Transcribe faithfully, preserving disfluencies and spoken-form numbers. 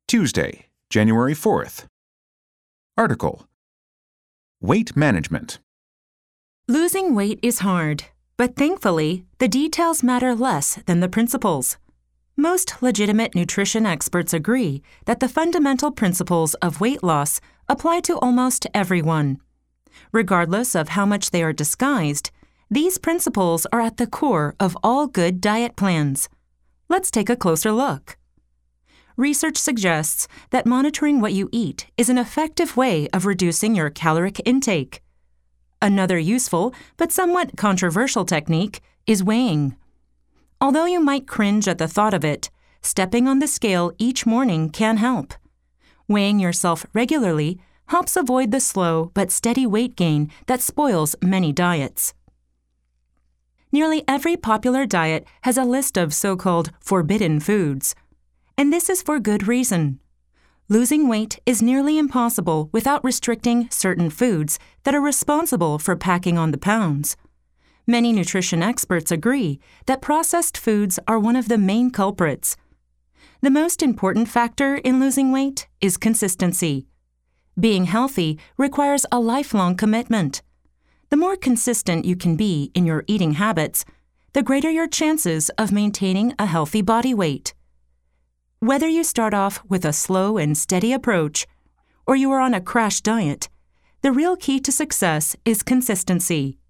Tuesday, January fourth. Article: Weight Management. Losing weight is hard, but thankfully, the details matter less than the principles. Most legitimate nutrition experts agree that the fundamental principles of weight loss apply to almost everyone. Regardless of how much they are disguised, these principles are at the core of all good diet plans. Let's take a closer look. Research suggests that monitoring what you eat is an effective way of reducing your caloric intake. Another useful but somewhat controversial technique is weighing. Although you might cringe at the thought of it, stepping on the scale each morning can help. Weighing yourself regularly helps avoid the slow but steady weight gain that spoils many diets. Nearly every popular diet has a list of so-called forbidden foods. And this is for good reason. Losing weight is nearly impossible without restricting certain foods that are responsible for packing on the pounds. Many nutrition experts agree that processed foods are one of the main culprits. The most important factor in losing weight is consistency. Being healthy requires a lifelong commitment. The more consistent you can be in your eating habits, the greater your chances of maintaining a healthy body weight. Whether you start off with a slow and steady approach, or you are on a crash diet, the real key to success is consistency.